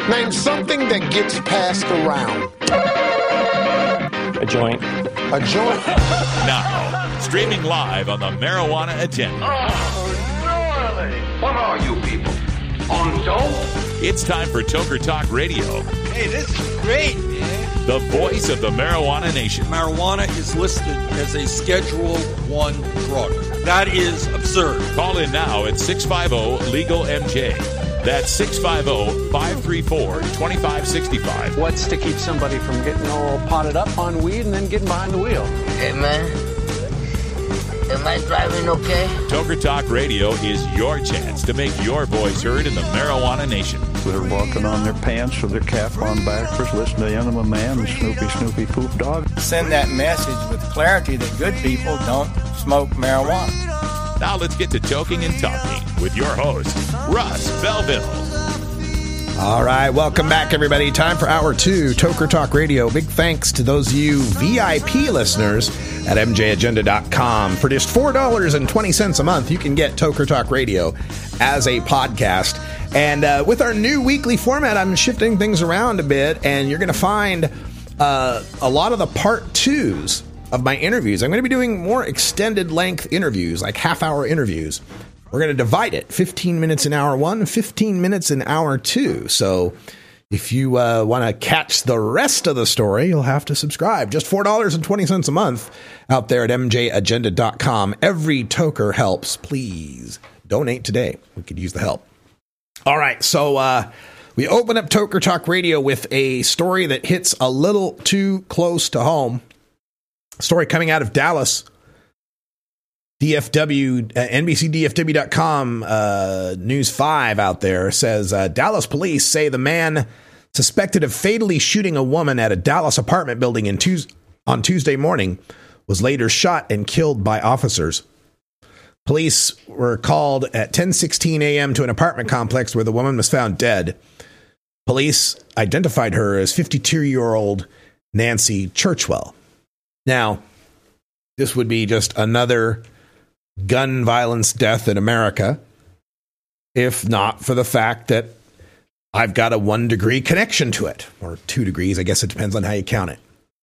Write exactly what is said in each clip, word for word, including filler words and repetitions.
Name something that gets passed around. A joint. A joint? Now, streaming live on the Marijuana Agenda. Oh, gnarly. What are you people? On dope? It's time for Toker Talk Radio. Hey, this is great, man. The voice of the Marijuana Nation. Marijuana is listed as a Schedule One drug. That is absurd. Call in now at six five zero legal M J. That's six five zero, five three four, two five six five. What's to keep somebody from getting all potted up on weed and then getting behind the wheel? Hey, man. Am I driving okay? Toker Talk Radio is your chance to make your voice heard in the Marijuana Nation. They're walking on their pants with their cap on backwards, listening to Enema Man and Snoopy Snoopy Poop Dog. Send that message with clarity that good people don't smoke marijuana. Now let's get to Toking and Talking with your host, Russ Belville. All right, welcome back, everybody. Time for Hour two, Toker Talk Radio. Big thanks to those of you V I P listeners at M J agenda dot com. For just four dollars and twenty cents a month, you can get Toker Talk Radio as a podcast. And uh, with our new weekly format, I'm shifting things around a bit, and you're going to find uh, a lot of the part twos of my interviews. I'm going to be doing more extended length interviews, like half-hour interviews. We're going to divide it, fifteen minutes in hour one, fifteen minutes in hour two. So if you uh, want to catch the rest of the story, you'll have to subscribe. Just four dollars and twenty cents a month out there at M J agenda dot com. Every toker helps. Please donate today. We could use the help. All right, so uh, we open up Toker Talk Radio with a story that hits a little too close to home. A story coming out of Dallas. D F W, uh, N B C D F W dot com, uh, News five out there says, uh, Dallas police say the man suspected of fatally shooting a woman at a Dallas apartment building in Tues- on Tuesday morning was later shot and killed by officers. Police were called at ten sixteen a.m. to an apartment complex where the woman was found dead. Police identified her as fifty-two-year-old Nancy Churchwell. Now, this would be just another gun violence death in America, if not for the fact that I've got a one degree connection to it, or two degrees. I guess it depends on how you count it.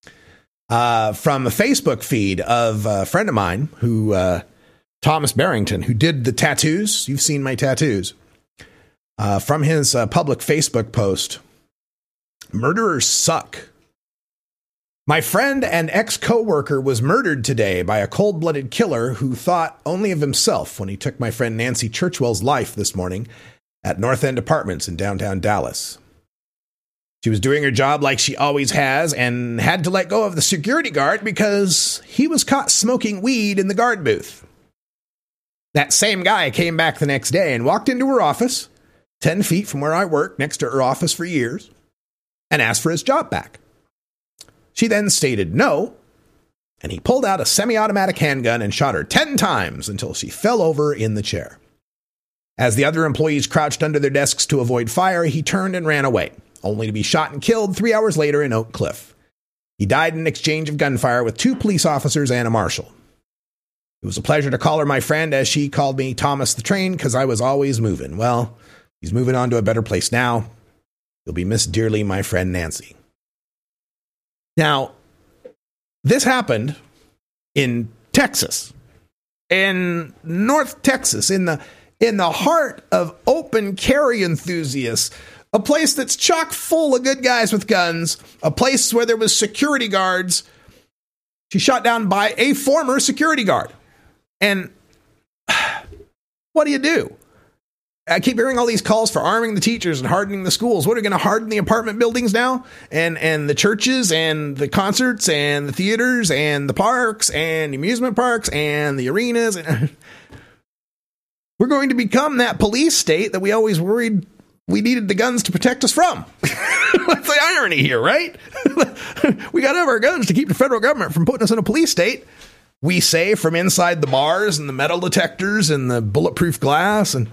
Uh, from a Facebook feed of a friend of mine who, uh, Thomas Barrington, who did the tattoos. You've seen my tattoos. Uh, from his uh, public Facebook post, murderers suck. My friend and ex-coworker was murdered today by a cold-blooded killer who thought only of himself when he took my friend Nancy Churchwell's life this morning at North End Apartments in downtown Dallas. She was doing her job like she always has and had to let go of the security guard because he was caught smoking weed in the guard booth. That same guy came back the next day and walked into her office, ten feet from where I worked next to her office for years, and asked for his job back. She then stated no, and he pulled out a semi-automatic handgun and shot her ten times until she fell over in the chair. As the other employees crouched under their desks to avoid fire, he turned and ran away, only to be shot and killed three hours later in Oak Cliff. He died in an exchange of gunfire with two police officers and a marshal. It was a pleasure to call her my friend, as she called me Thomas the Train, because I was always moving. Well, he's moving on to a better place now. You'll be missed dearly, my friend Nancy. Now, this happened in Texas, in North Texas, in the in the heart of open carry enthusiasts, a place that's chock full of good guys with guns, a place where there was security guards. She shot down by a former security guard. And what do you do? I keep hearing all these calls for arming the teachers and hardening the schools. What, are going to harden the apartment buildings now? And and the churches and the concerts and the theaters and the parks and the amusement parks and the arenas. We're going to become that police state that we always worried we needed the guns to protect us from. That's the irony here, right? We got to have our guns to keep the federal government from putting us in a police state. We say from inside the bars and the metal detectors and the bulletproof glass. And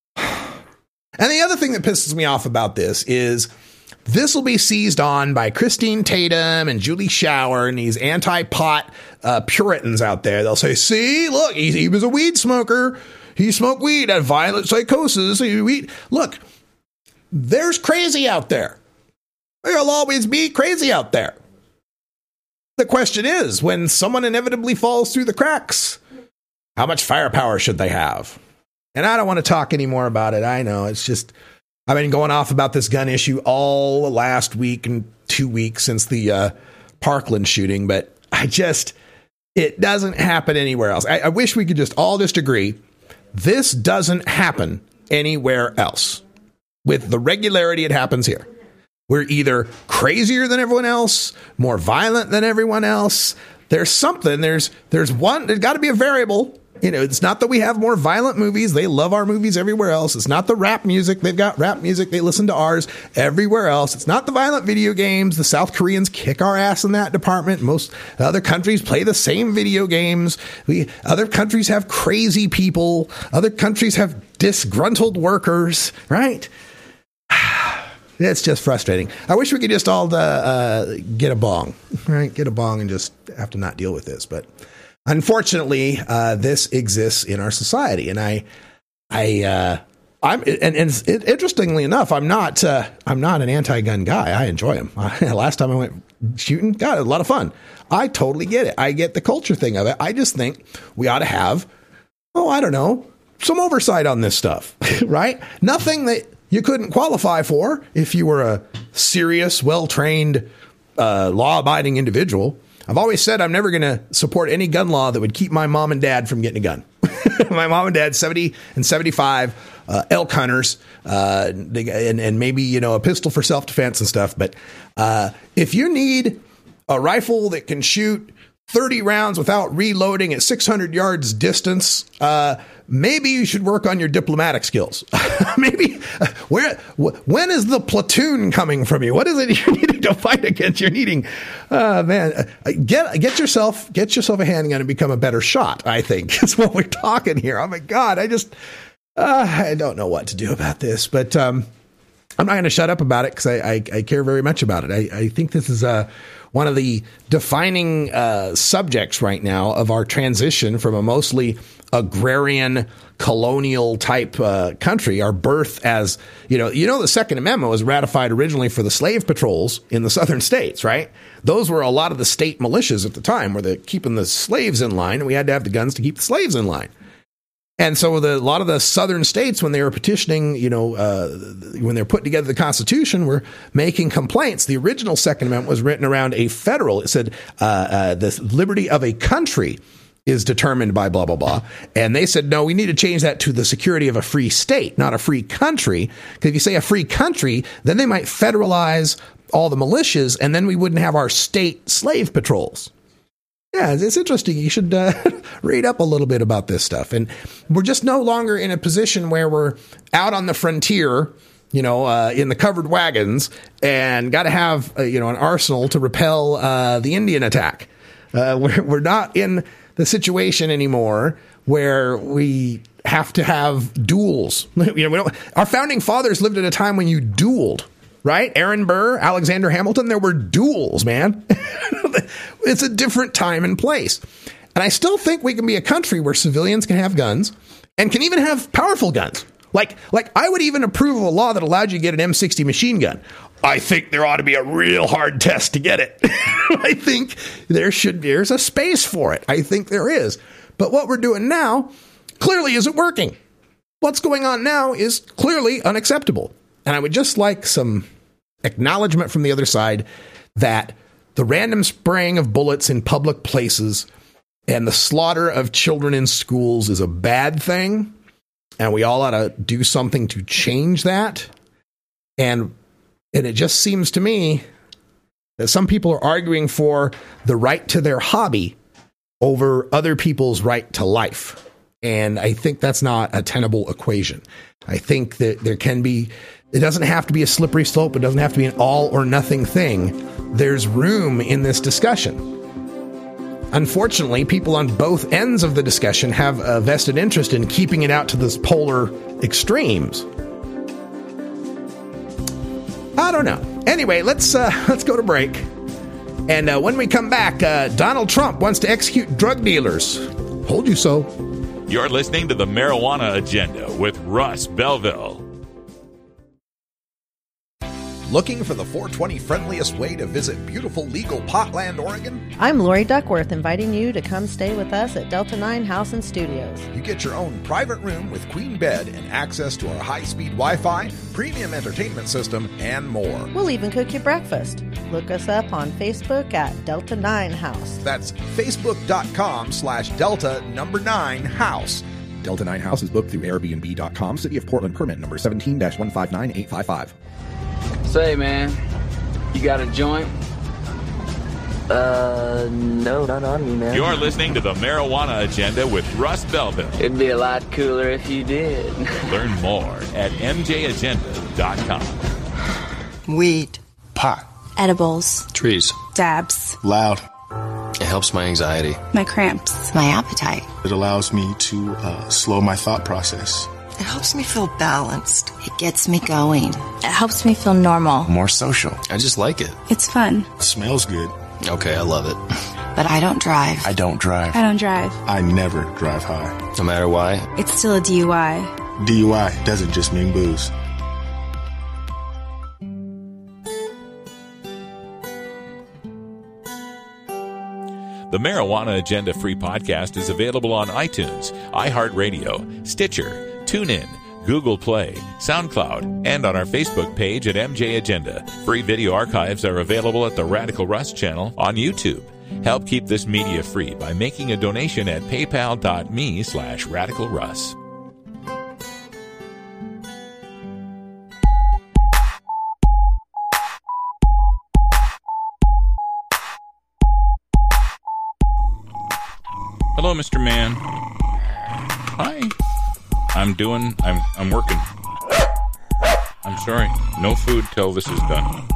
And the other thing that pisses me off about this is this will be seized on by Christine Tatum and Julie Shower and these anti-pot uh, Puritans out there. They'll say, see, look, he, he was a weed smoker. He smoked weed, had violent psychosis. He, weed. Look, there's crazy out there. There'll always be crazy out there. The question is, when someone inevitably falls through the cracks, how much firepower should they have? And I don't want to talk anymore about it. I know it's just, I've been going off about this gun issue all last week and two weeks since the uh, Parkland shooting, but I just, it doesn't happen anywhere else. I, I wish we could just all just agree this doesn't happen anywhere else with the regularity it happens here. We're either crazier than everyone else, more violent than everyone else. There's something, there's there's one, there's got to be a variable. You know, it's not that we have more violent movies. They love our movies everywhere else. It's not the rap music. They've got rap music. They listen to ours everywhere else. It's not the violent video games. The South Koreans kick our ass in that department. Most other countries play the same video games. We other countries have crazy people. Other countries have disgruntled workers, right? It's just frustrating. I wish we could just all uh, uh, get a bong, right? Get a bong and just have to not deal with this. But unfortunately, uh, this exists in our society, and I, I, uh, I'm, and, and it, interestingly enough, I'm not, uh, I'm not an anti-gun guy. I enjoy them. Last time I went shooting, got a lot of fun. I totally get it. I get the culture thing of it. I just think we ought to have, oh, I don't know, some oversight on this stuff, right? Nothing that you couldn't qualify for if you were a serious, well-trained, uh, law-abiding individual. I've always said I'm never going to support any gun law that would keep my mom and dad from getting a gun. My mom and dad, seventy and seventy-five, uh, elk hunters, uh, they, and, and maybe, you know, a pistol for self-defense and stuff. But uh, if you need a rifle that can shoot thirty rounds without reloading at six hundred yards distance, uh, maybe you should work on your diplomatic skills. Maybe uh, where, wh- when is the platoon coming from you? What is it you're needing to fight against? You're needing, uh, man, uh, get, get yourself, get yourself a handgun and become a better shot. I think is what we're talking here. Oh my God. I just, uh, I don't know what to do about this, but, um, I'm not going to shut up about it because I, I, I care very much about it. I, I think this is uh, one of the defining uh, subjects right now of our transition from a mostly agrarian, colonial type uh, country, our birth as, you know, you know, the Second Amendment was ratified originally for the slave patrols in the southern states, right? Those were a lot of the state militias at the time, where they're keeping the slaves in line, and we had to have the guns to keep the slaves in line. And so the, a lot of the southern states, when they were petitioning, you know, uh, when they're putting together the Constitution, were making complaints. The original Second Amendment was written around a federal. It said uh, uh, the liberty of a country is determined by blah, blah, blah. And they said, no, we need to change that to the security of a free state, not a free country. Because if you say a free country, then they might federalize all the militias, and then we wouldn't have our state slave patrols. Yeah, it's interesting. You should uh, read up a little bit about this stuff. And we're just no longer in a position where we're out on the frontier, you know, uh, in the covered wagons, and got to have, uh, you know, an arsenal to repel uh, the Indian attack. Uh, we're, we're not in the situation anymore where we have to have duels. You know, we don't, our founding fathers lived at a time when you dueled. Right? Aaron Burr, Alexander Hamilton, there were duels, man. It's a different time and place. And I still think we can be a country where civilians can have guns and can even have powerful guns. Like, like I would even approve of a law that allowed you to get an M sixty machine gun. I think there ought to be a real hard test to get it. I think there should be, there's a space for it. I think there is. But what we're doing now clearly isn't working. What's going on now is clearly unacceptable. And I would just like some acknowledgement from the other side that the random spraying of bullets in public places and the slaughter of children in schools is a bad thing. And we all ought to do something to change that. And, and it just seems to me that some people are arguing for the right to their hobby over other people's right to life. And I think that's not a tenable equation. I think that there can be, it doesn't have to be a slippery slope. It doesn't have to be an all or nothing thing. There's room in this discussion. Unfortunately, people on both ends of the discussion have a vested interest in keeping it out to those polar extremes. I don't know. Anyway, let's uh, let's go to break. And uh, when we come back, uh, Donald Trump wants to execute drug dealers. Told you so. You're listening to the Marijuana Agenda with Russ Belville. Looking for the four twenty friendliest way to visit beautiful legal Potland, Oregon? I'm Lori Duckworth, inviting you to come stay with us at Delta nine House and Studios. You get your own private room with queen bed and access to our high-speed Wi-Fi, premium entertainment system, and more. We'll even cook you breakfast. Look us up on Facebook at Delta nine House. That's facebook.com slash Delta number nine House. Delta nine House is booked through Airbnb dot com. City of Portland permit number seventeen dash one five nine eight five five. Say, man, you got a joint? Uh, no, not on me, man. You're listening to the Marijuana Agenda with Russ Belville. It'd be a lot cooler if you did. Learn more at M J agenda dot com. Weed. Pot. Edibles. Trees. Dabs. Loud. It helps my anxiety. My cramps. My appetite. It allows me to uh, slow my thought process. It helps me feel balanced. It gets me going. It helps me feel normal. More social. I just like it. It's fun. It smells good. Okay, I love it. But I don't drive. I don't drive. I don't drive. I never drive high. No matter why. It's still a D U I. D U I doesn't just mean booze. The Marijuana Agenda free podcast is available on iTunes, iHeartRadio, Stitcher, TuneIn, Google Play, SoundCloud, and on our Facebook page at M J Agenda. Free video archives are available at the Radical Russ channel on YouTube. Help keep this media free by making a donation at paypal.me slash Radical Russ. Hello, Mister Man. Hi. I'm doing, I'm I'm working. I'm sorry. No food till this is done.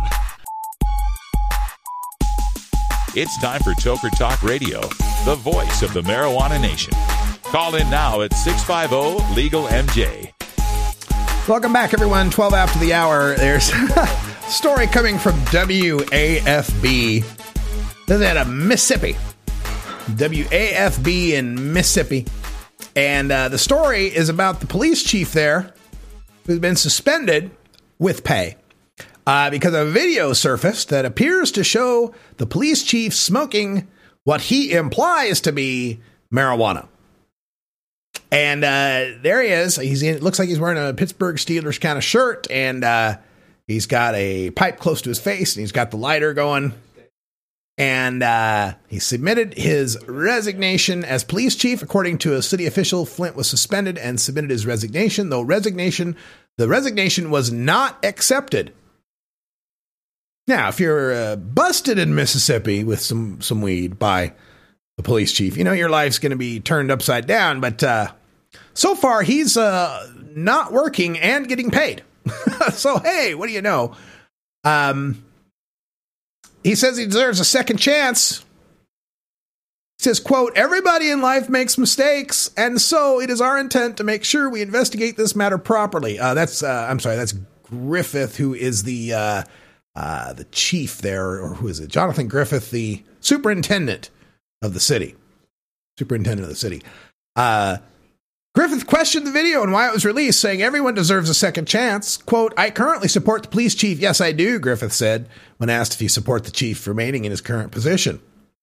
It's time for Toker Talk Radio, the voice of the marijuana nation. Call in now at six five zero legal M J. Welcome back, everyone. twelve after the hour. There's a story coming from W A F B. This is out of Mississippi. W A F B in Mississippi. And uh, the story is about the police chief there who's been suspended with pay uh, because a video surfaced that appears to show the police chief smoking what he implies to be marijuana. And uh, there he is. He's in, it looks like he's wearing a Pittsburgh Steelers kind of shirt, and uh, he's got a pipe close to his face, and he's got the lighter going. And uh, he submitted his resignation as police chief. According to a city official, Flint was suspended and submitted his resignation, though resignation, the resignation was not accepted. Now, if you're uh, busted in Mississippi with some, some weed by the police chief, you know your life's going to be turned upside down. But uh, so far, he's uh, not working and getting paid. So, hey, what do you know? Um... He says he deserves a second chance. He says, quote, everybody in life makes mistakes, and so it is our intent to make sure we investigate this matter properly. Uh, that's, uh, I'm sorry, that's Griffith, who is the uh, uh, the chief there, or who is it? Jonathan Griffith, the superintendent of the city. Superintendent of the city. Uh, Griffith questioned the video and why it was released, saying everyone deserves a second chance. Quote, I currently support the police chief. Yes, I do, Griffith said, when asked if he support the chief remaining in his current position.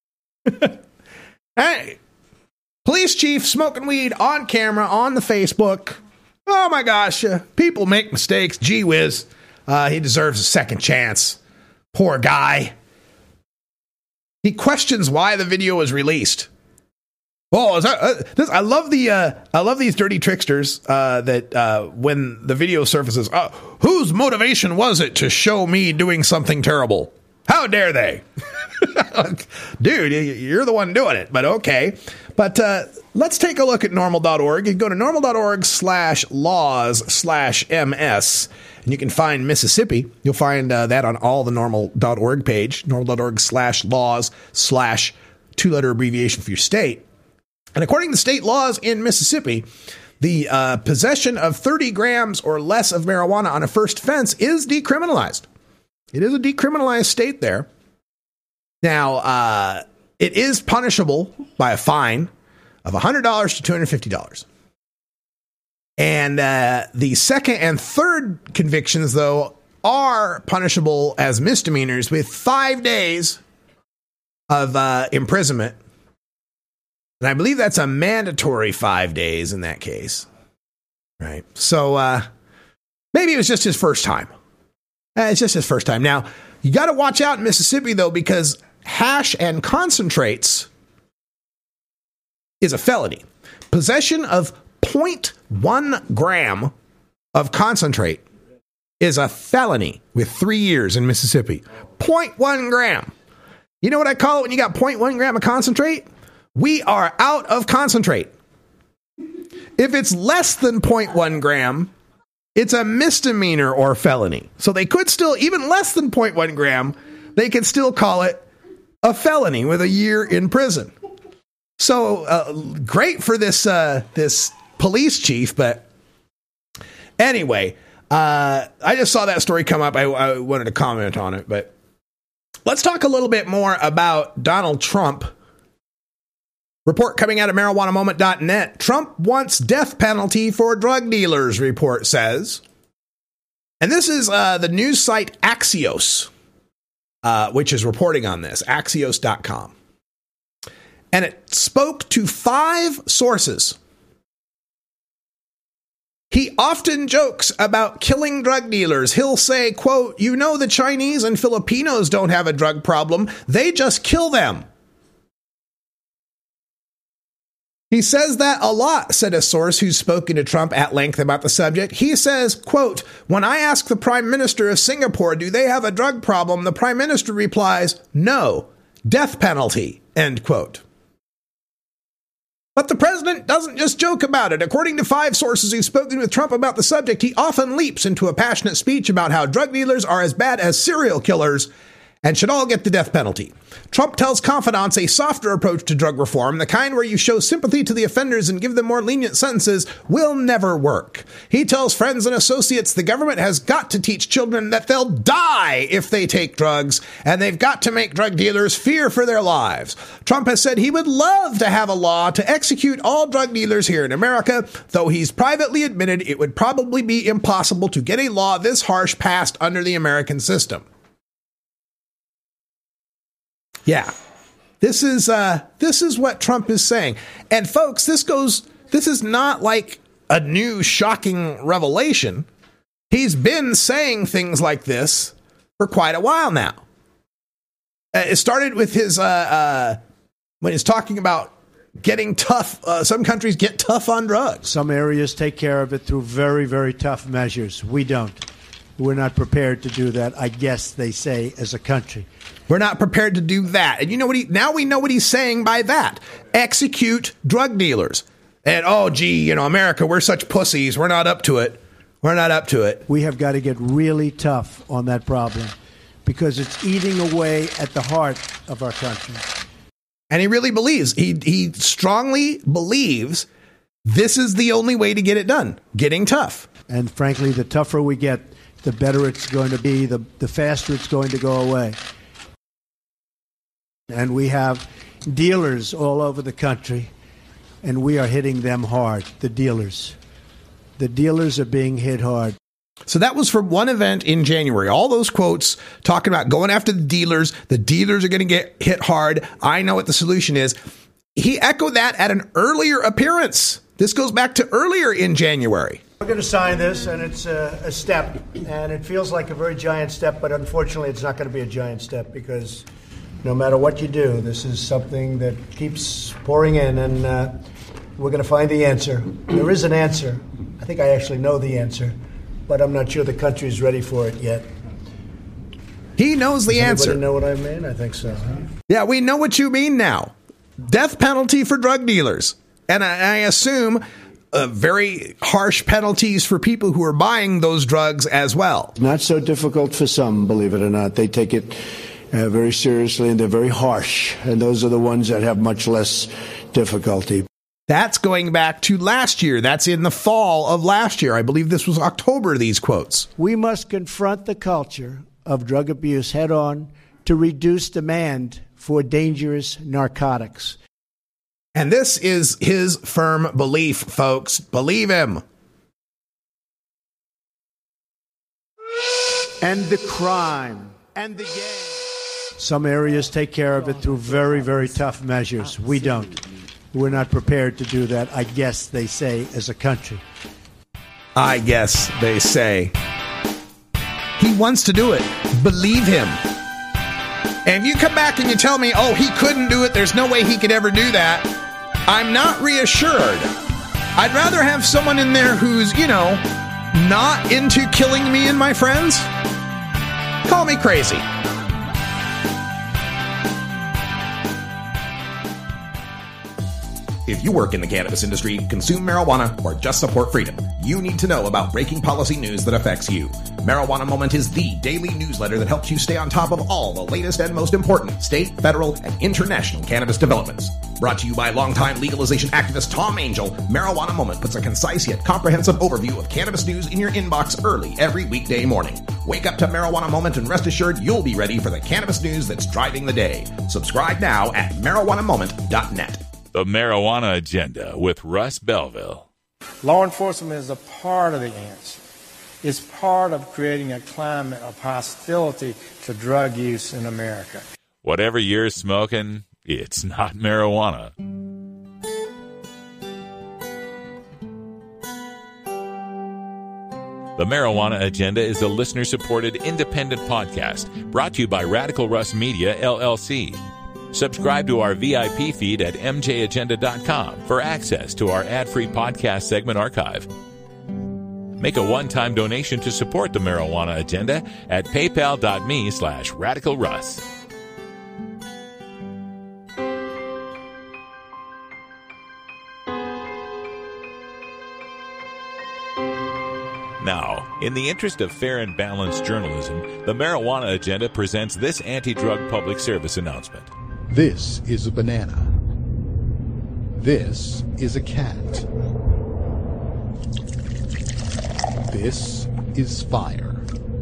Hey, police chief smoking weed on camera on the Facebook. Oh my gosh, uh, people make mistakes. Gee whiz. Uh, he deserves a second chance. Poor guy. He questions why the video was released. Oh, is that, uh, this, I love the uh, I love these dirty tricksters uh, that uh, when the video surfaces, uh, whose motivation was it to show me doing something terrible? How dare they? Dude, you're the one doing it, but okay. But uh, let's take a look at normal dot org. You can go to normal dot org slash laws slash ms, and you can find Mississippi. You'll find uh, that on all the normal dot org page, normal dot org slash laws slash two-letter abbreviation for your state. And according to state laws in Mississippi, the uh, possession of thirty grams or less of marijuana on a first offense is decriminalized. It is a decriminalized state there. Now, uh, it is punishable by a fine of one hundred dollars to two hundred fifty dollars. And uh, the second and third convictions, though, are punishable as misdemeanors with five days of uh, imprisonment. And I believe that's a mandatory five days in that case. Right. So uh, maybe it was just his first time. Uh, it's just his first time. Now, you got to watch out in Mississippi, though, because hash and concentrates is a felony. Possession of zero point one gram of concentrate is a felony with three years in Mississippi. zero point one gram. You know what I call it when you got zero point one gram of concentrate? We are out of concentrate. If it's less than zero point one gram, it's a misdemeanor or felony. So they could still, even less than zero point one gram, they could still call it a felony with a year in prison. So uh, great for this uh, this police chief, but anyway, uh, I just saw that story come up. I, I wanted to comment on it, but let's talk a little bit more about Donald Trump. Report coming out of marijuana moment dot net. Trump wants death penalty for drug dealers, report says. And this is uh, the news site Axios, uh, which is reporting on this, axios dot com. And it spoke to five sources. He often jokes about killing drug dealers. He'll say, quote, "You know, the Chinese and Filipinos don't have a drug problem. They just kill them." He says that a lot, said a source who's spoken to Trump at length about the subject. He says, quote, "When I ask the Prime Minister of Singapore, do they have a drug problem? The Prime Minister replies, no, death penalty," end quote. But the president doesn't just joke about it. According to five sources who've spoken with Trump about the subject, he often leaps into a passionate speech about how drug dealers are as bad as serial killers and should all get the death penalty. Trump tells confidants a softer approach to drug reform, the kind where you show sympathy to the offenders and give them more lenient sentences, will never work. He tells friends and associates the government has got to teach children that they'll die if they take drugs, and they've got to make drug dealers fear for their lives. Trump has said he would love to have a law to execute all drug dealers here in America, though he's privately admitted it would probably be impossible to get a law this harsh passed under the American system. Yeah, this is uh, this is what Trump is saying. And folks, this goes, this is not like a new shocking revelation. He's been saying things like this for quite a while now. Uh, it started with his, uh, uh, when he's talking about getting tough. Uh, some countries get tough on drugs. Some areas take care of it through very, very tough measures. We don't. We're not prepared to do that, I guess they say, as a country. We're not prepared to do that. And you know what he, now we know what he's saying by that. Execute drug dealers. And, oh, gee, you know, America, we're such pussies. We're not up to it. We're not up to it. We have got to get really tough on that problem because it's eating away at the heart of our country. And he really believes, he he strongly believes this is the only way to get it done, getting tough. And frankly, the tougher we get, the better it's going to be, the, the faster it's going to go away. And we have dealers all over the country, and we are hitting them hard, the dealers. The dealers are being hit hard. So that was from one event in January. All those quotes talking about going after the dealers. The dealers are going to get hit hard. I know what the solution is. He echoed that at an earlier appearance. This goes back to earlier in January. We're going to sign this, and it's a, a step, and it feels like a very giant step, but unfortunately it's not going to be a giant step because no matter what you do, this is something that keeps pouring in, and uh, we're going to find the answer. There is an answer. I think I actually know the answer, but I'm not sure the country is ready for it yet. He knows the Does answer. Anybody know what I mean? I think so. Huh? Yeah, we know what you mean now. Death penalty for drug dealers. And I, I assume uh, very harsh penalties for people who are buying those drugs as well. Not so difficult for some, believe it or not. They take it uh, very seriously, and they're very harsh. And those are the ones that have much less difficulty. That's going back to last year. That's in the fall of last year. I believe this was October, these quotes. We must confront the culture of drug abuse head on to reduce demand for dangerous narcotics. And this is his firm belief, folks. Believe him. and the crime and the gang. Some areas take care of it through very, very tough measures. We don't. We're not prepared to do that, I guess they say, as a country. I guess they say. He wants to do it. Believe him. And if you come back and you tell me, oh, he couldn't do it, there's no way he could ever do that, I'm not reassured. I'd rather have someone in there who's, you know, not into killing me and my friends. Call me crazy. If you work in the cannabis industry, consume marijuana, or just support freedom, you need to know about breaking policy news that affects you. Marijuana Moment is the daily newsletter that helps you stay on top of all the latest and most important state, federal, and international cannabis developments. Brought to you by longtime legalization activist Tom Angel, Marijuana Moment puts a concise yet comprehensive overview of cannabis news in your inbox early every weekday morning. Wake up to Marijuana Moment and rest assured you'll be ready for the cannabis news that's driving the day. Subscribe now at marijuana moment dot net. The Marijuana Agenda with Russ Belville. Law enforcement is a part of the answer. It's part of creating a climate of hostility to drug use in America. Whatever you're smoking, it's not marijuana. The Marijuana Agenda is a listener-supported independent podcast brought to you by Radical Russ Media, L L C. Subscribe to our V I P feed at m j agenda dot com for access to our ad-free podcast segment archive. Make a one-time donation to support the Marijuana Agenda at paypal.me slash radicalruss. Now, in the interest of fair and balanced journalism, the Marijuana Agenda presents this anti-drug public service announcement. This is a banana. This is a cat. This is fire.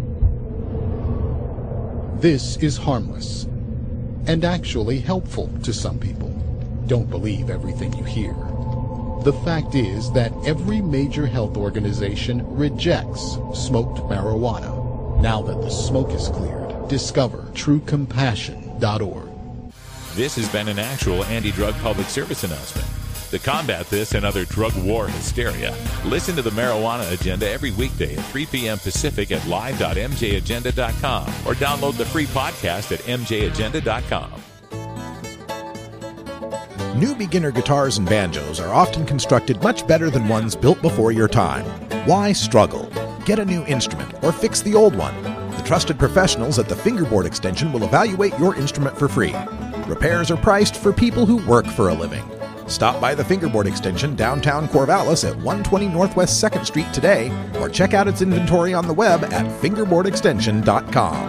This is harmless and actually helpful to some people. Don't believe everything you hear. The fact is that every major health organization rejects smoked marijuana. Now that the smoke is cleared, discover true compassion dot org. This has been an actual anti-drug public service announcement. To combat this and other drug war hysteria, listen to the Marijuana Agenda every weekday at three p.m. Pacific at live dot m j agenda dot com or download the free podcast at m j agenda dot com. New beginner guitars and banjos are often constructed much better than ones built before your time. Why struggle? Get a new instrument or fix the old one. The trusted professionals at the Fingerboard Extension will evaluate your instrument for free. Repairs are priced for people who work for a living. Stop by the Fingerboard Extension downtown Corvallis at one twenty Northwest second Street today or check out its inventory on the web at fingerboard extension dot com.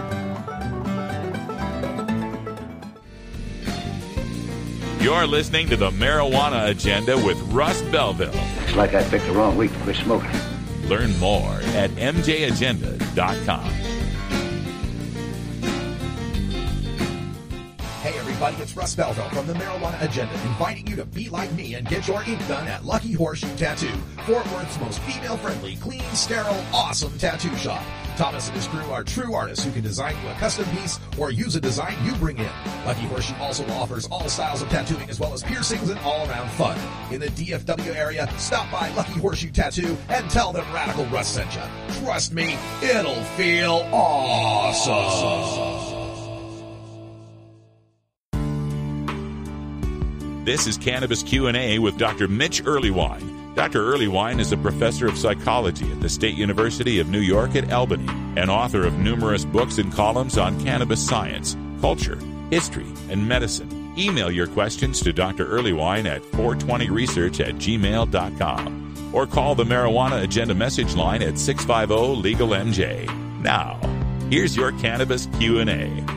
You're listening to the Marijuana Agenda with Russ Belville. It's like I picked the wrong week to quit smoking. Learn more at m j agenda dot com. Hey everybody, it's Russ Belville from the Marijuana Agenda, inviting you to be like me and get your ink done at Lucky Horseshoe Tattoo, Fort Worth's most female-friendly, clean, sterile, awesome tattoo shop. Thomas and his crew are true artists who can design you a custom piece or use a design you bring in. Lucky Horseshoe also offers all styles of tattooing as well as piercings and all-around fun. In the D F W area, stop by Lucky Horseshoe Tattoo and tell them Radical Russ sent you. Trust me, it'll feel awesome. This is Cannabis Q and A with Doctor Mitch Earleywine. Doctor Earleywine is a professor of psychology at the State University of New York at Albany and author of numerous books and columns on cannabis science, culture, history, and medicine. Email your questions to Doctor Earleywine at four twenty research at gmail dot com or call the Marijuana Agenda message line at six five zero legal M J. Now, here's your Cannabis Q and A.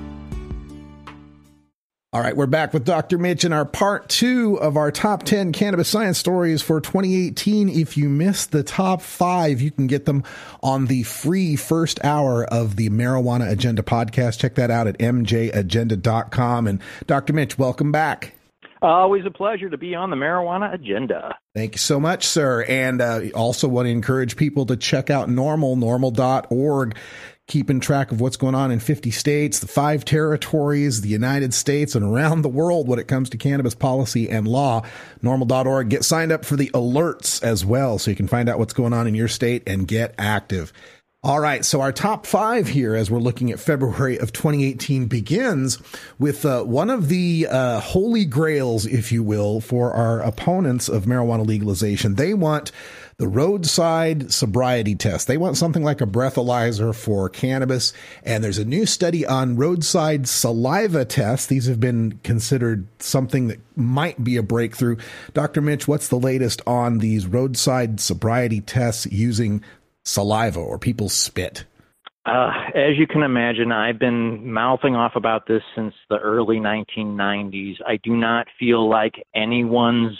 All right, we're back with Doctor Mitch in our part two of our top ten cannabis science stories for twenty eighteen. If you missed the top five, you can get them on the free first hour of the Marijuana Agenda podcast. Check that out at m j agenda dot com. And Doctor Mitch, welcome back. Always a pleasure to be on the Marijuana Agenda. Thank you so much, sir. And uh, also want to encourage people to check out Normal, normal dot org. keeping track of what's going on in fifty states, the five territories, the United States, and around the world when it comes to cannabis policy and law. N O R M L dot org. Get signed up for the alerts as well so you can find out what's going on in your state and get active. All right, so our top five here as we're looking at February of twenty eighteen begins with uh, one of the uh, holy grails, if you will, for our opponents of marijuana legalization. They want the roadside sobriety test. They want something like a breathalyzer for cannabis. And there's a new study on roadside saliva tests. These have been considered something that might be a breakthrough. Doctor Mitch, what's the latest on these roadside sobriety tests using saliva or people's spit? Uh, as you can imagine, I've been mouthing off about this since the early nineteen nineties. I do not feel like anyone's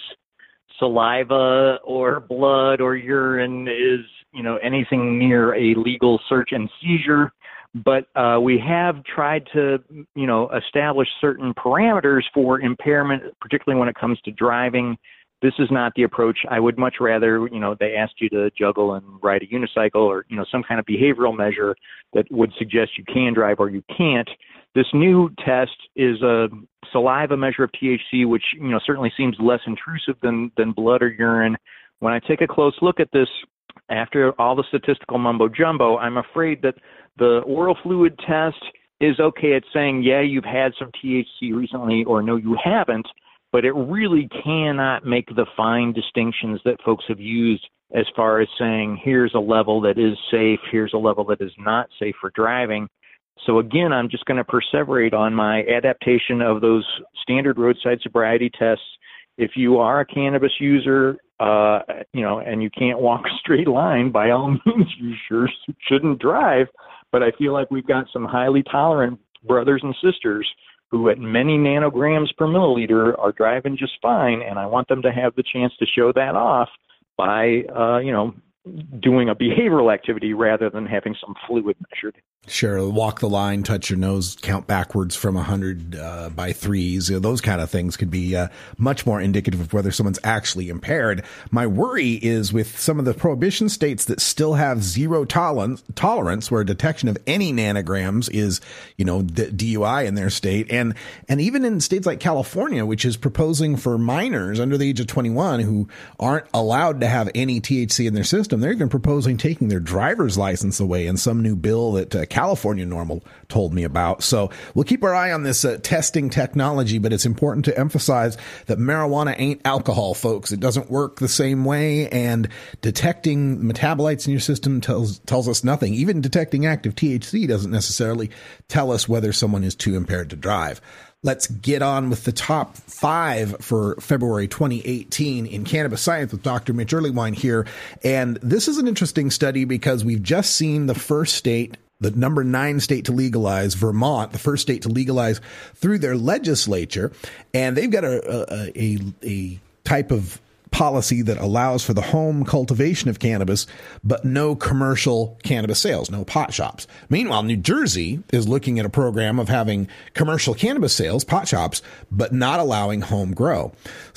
saliva or blood or urine is, you know, anything near a legal search and seizure. But uh, we have tried to, you know, establish certain parameters for impairment, particularly when it comes to driving. This is not the approach. I would much rather, you know, they asked you to juggle and ride a unicycle or, you know, some kind of behavioral measure that would suggest you can drive or you can't. This new test is a saliva measure of T H C, which, you know, certainly seems less intrusive than, than blood or urine. When I take a close look at this, after all the statistical mumbo jumbo, I'm afraid that the oral fluid test is okay at saying, yeah, you've had some T H C recently, or no, you haven't, but it really cannot make the fine distinctions that folks have used as far as saying, here's a level that is safe, here's a level that is not safe for driving. So again, I'm just going to perseverate on my adaptation of those standard roadside sobriety tests. If you are a cannabis user, uh, you know, and you can't walk a straight line, by all means, you sure shouldn't drive. But I feel like we've got some highly tolerant brothers and sisters who at many nanograms per milliliter are driving just fine. And I want them to have the chance to show that off by, uh, you know, doing a behavioral activity rather than having some fluid measured. Sure. Walk the line, touch your nose, count backwards from one hundred uh, by threes. You know, those kind of things could be uh, much more indicative of whether someone's actually impaired. My worry is with some of the prohibition states that still have zero tolerance, tolerance where detection of any nanograms is, you know, D- DUI in their state. And, and even in states like California, which is proposing for minors under the age of twenty-one who aren't allowed to have any T H C in their system, they're even proposing taking their driver's license away in some new bill that uh, California N O R M L told me about. So we'll keep our eye on this uh, testing technology, but it's important to emphasize that marijuana ain't alcohol, folks. It doesn't work the same way, and detecting metabolites in your system tells tells us nothing. Even detecting active T H C doesn't necessarily tell us whether someone is too impaired to drive. Let's get on with the top five for February twenty eighteen in cannabis science with Doctor Mitch Earleywine here. And this is an interesting study because we've just seen the first state, the number nine state to legalize, Vermont, the first state to legalize through their legislature. And they've got a, a, a, a type of policy that allows for the home cultivation of cannabis, but no commercial cannabis sales, no pot shops. Meanwhile, New Jersey is looking at a program of having commercial cannabis sales, pot shops, but not allowing home grow.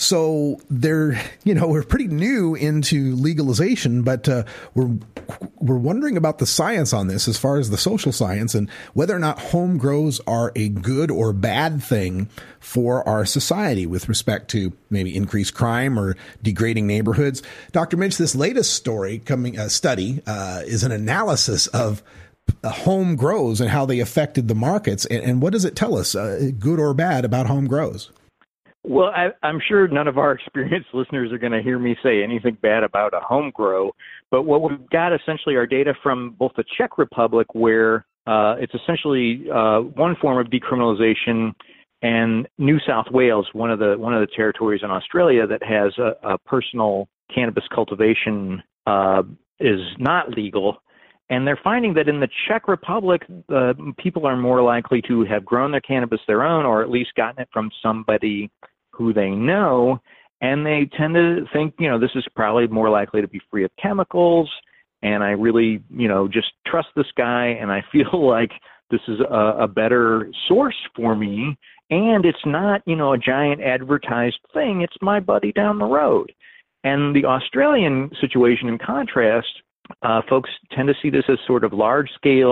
So they're, you know, we're pretty new into legalization, but uh, we're we're wondering about the science on this as far as the social science and whether or not home grows are a good or bad thing for our society with respect to maybe increased crime or degrading neighborhoods. Doctor Mitch, this latest story coming uh, study uh, is an analysis of uh, home grows and how they affected the markets. And, and what does it tell us, uh, good or bad, about home grows? Well, I, I'm sure none of our experienced listeners are going to hear me say anything bad about a home grow. But what we've got essentially are data from both the Czech Republic, where uh, it's essentially uh, one form of decriminalization, and New South Wales, one of the one of the territories in Australia that has a, a personal cannabis cultivation, uh, is not legal. And they're finding that in the Czech Republic, uh, people are more likely to have grown their cannabis their own, or at least gotten it from somebody who they know. And they tend to think, you know, this is probably more likely to be free of chemicals. And I really, you know, just trust this guy. And I feel like this is a, a better source for me. And it's not, you know, a giant advertised thing. It's my buddy down the road. And the Australian situation, in contrast, uh, folks tend to see this as sort of large-scale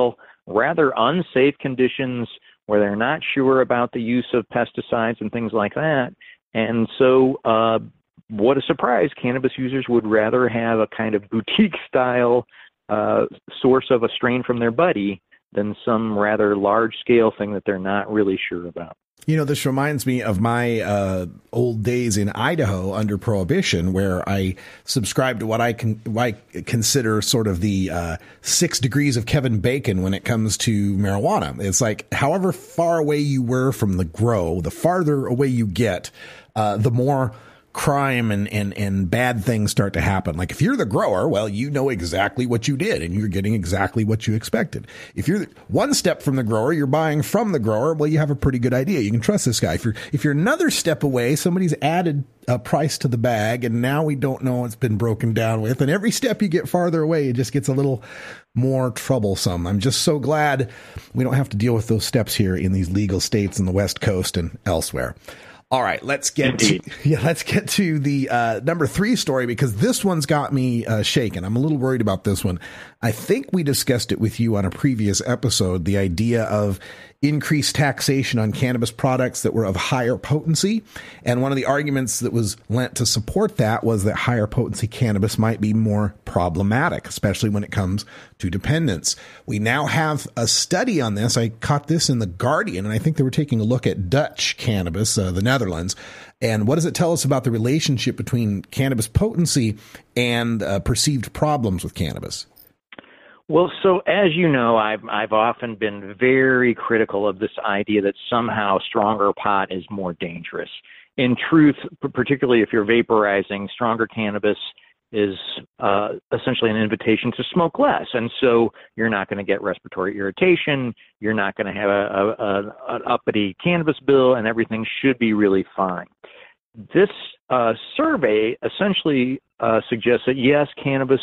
rather unsafe conditions where they're not sure about the use of pesticides and things like that. And so, uh, what a surprise, cannabis users would rather have a kind of boutique-style uh, source of a strain from their buddy than some rather large-scale thing that they're not really sure about. You know, this reminds me of my uh, old days in Idaho under Prohibition, where I subscribed to what I can what I consider sort of the uh, six degrees of Kevin Bacon when it comes to marijuana. It's like however far away you were from the grow, the farther away you get, uh, the more crime and, and, and bad things start to happen. Like if you're the grower, well, you know exactly what you did and you're getting exactly what you expected. If you're one step from the grower, you're buying from the grower, well, you have a pretty good idea. You can trust this guy. If you're, if you're another step away, somebody's added a price to the bag and now we don't know it's been broken down with. And every step you get farther away, it just gets a little more troublesome. I'm just so glad we don't have to deal with those steps here in these legal states in the West Coast and elsewhere. All right, let's get to, yeah, let's get to the uh, number three story, because this one's got me uh, shaken. I'm a little worried about this one. I think we discussed it with you on a previous episode, the idea of increased taxation on cannabis products that were of higher potency. And one of the arguments that was lent to support that was that higher potency cannabis might be more problematic, especially when it comes to dependence. We now have a study on this. I caught this in The Guardian, and I think they were taking a look at Dutch cannabis, uh, the Netherlands. And what does it tell us about the relationship between cannabis potency and uh, perceived problems with cannabis? Well, so as you know, I've I've often been very critical of this idea that somehow stronger pot is more dangerous. In truth, particularly if you're vaporizing, stronger cannabis is uh, essentially an invitation to smoke less. And so you're not going to get respiratory irritation. You're not going to have a, a, a, an uppity cannabis bill, and everything should be really fine. This uh, survey essentially uh, suggests that, yes, cannabis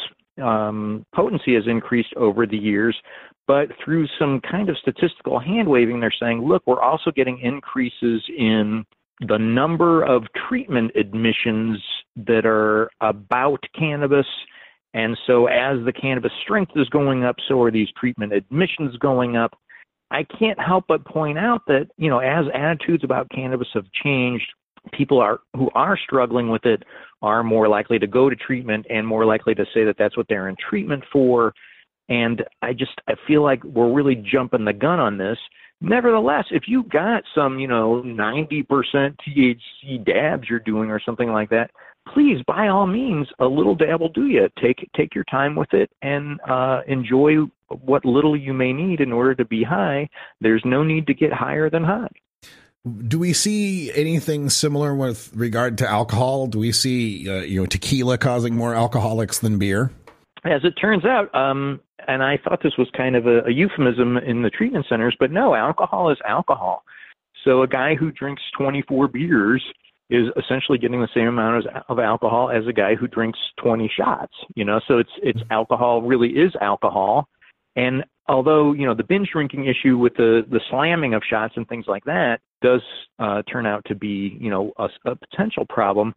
um, potency has increased over the years, but through some kind of statistical hand-waving, they're saying, look, we're also getting increases in the number of treatment admissions that are about cannabis. And so as the cannabis strength is going up, so are these treatment admissions going up. I can't help but point out that, you know, as attitudes about cannabis have changed, people are who are struggling with it are more likely to go to treatment and more likely to say that that's what they're in treatment for. And I just, I feel like we're really jumping the gun on this. Nevertheless, if you got some, you know, ninety percent T H C dabs you're doing or something like that, please, by all means, a little dab will do you. Take take your time with it and uh, enjoy what little you may need in order to be high. There's no need to get higher than high. Do we see anything similar with regard to alcohol? Do we see, uh, you know, tequila causing more alcoholics than beer? As it turns out, um, and I thought this was kind of a, a euphemism in the treatment centers, but no, alcohol is alcohol. So a guy who drinks twenty-four beers is essentially getting the same amount of, of alcohol as a guy who drinks twenty shots. You know, so it's it's alcohol really is alcohol. And although, you know, the binge drinking issue with the, the slamming of shots and things like that does uh, turn out to be, you know, a, a potential problem,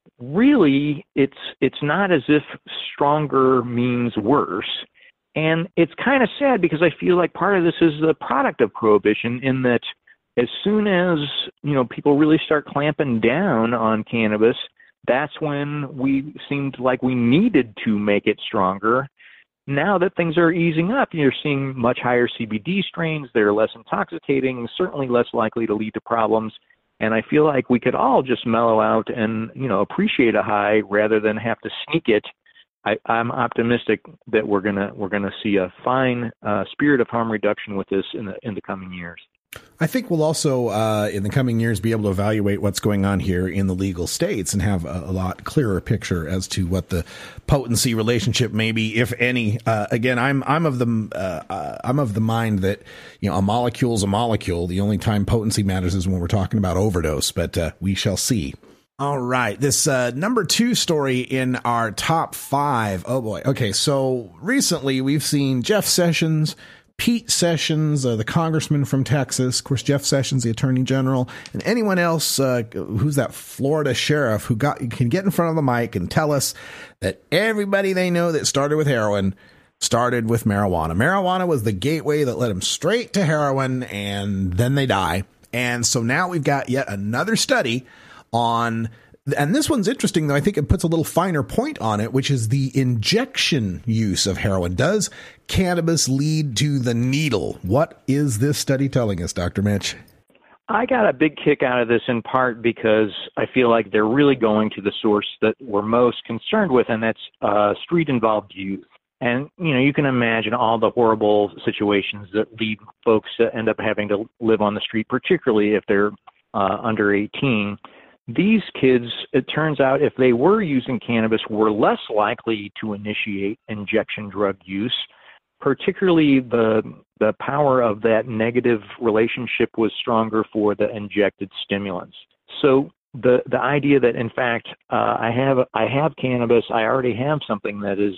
really it's it's not as if stronger means worse. And it's kind of sad because I feel like part of this is the product of prohibition, in that as soon as, you know, people really start clamping down on cannabis, that's when we seemed like we needed to make it stronger. Now that things are easing up, you're seeing much higher C B D strains. They're less intoxicating, certainly less likely to lead to problems. And I feel like we could all just mellow out and, you know, appreciate a high rather than have to sneak it. I, I'm optimistic that we're gonna we're gonna see a fine uh, spirit of harm reduction with this in the in the coming years. I think we'll also, uh, in the coming years, be able to evaluate what's going on here in the legal states and have a, a lot clearer picture as to what the potency relationship may be, if any. Uh, again, I'm I'm of the uh, uh, I'm of the mind that, you know, a molecule is a molecule. The only time potency matters is when we're talking about overdose. But uh, we shall see. All right. This uh, number two story in our top five. Oh, boy. OK, so recently we've seen Jeff Sessions, Pete Sessions, uh, the congressman from Texas, of course, Jeff Sessions, the attorney general, and anyone else uh, who's that Florida sheriff who got can get in front of the mic and tell us that everybody they know that started with heroin started with marijuana. Marijuana was the gateway that led them straight to heroin, and then they die. And so now we've got yet another study on, and this one's interesting, though. I think it puts a little finer point on it, which is the injection use of heroin. Does cannabis lead to the needle? What is this study telling us, Doctor Mitch? I got a big kick out of this in part because I feel like they're really going to the source that we're most concerned with, and that's uh, street-involved youth. And, you know, you can imagine all the horrible situations that lead folks to end up having to live on the street, particularly if they're uh, under eighteen. These kids, it turns out, if they were using cannabis, were less likely to initiate injection drug use. Particularly the the power of that negative relationship was stronger for the injected stimulants. So the the idea that, in fact, uh, I have I have cannabis, I already have something that is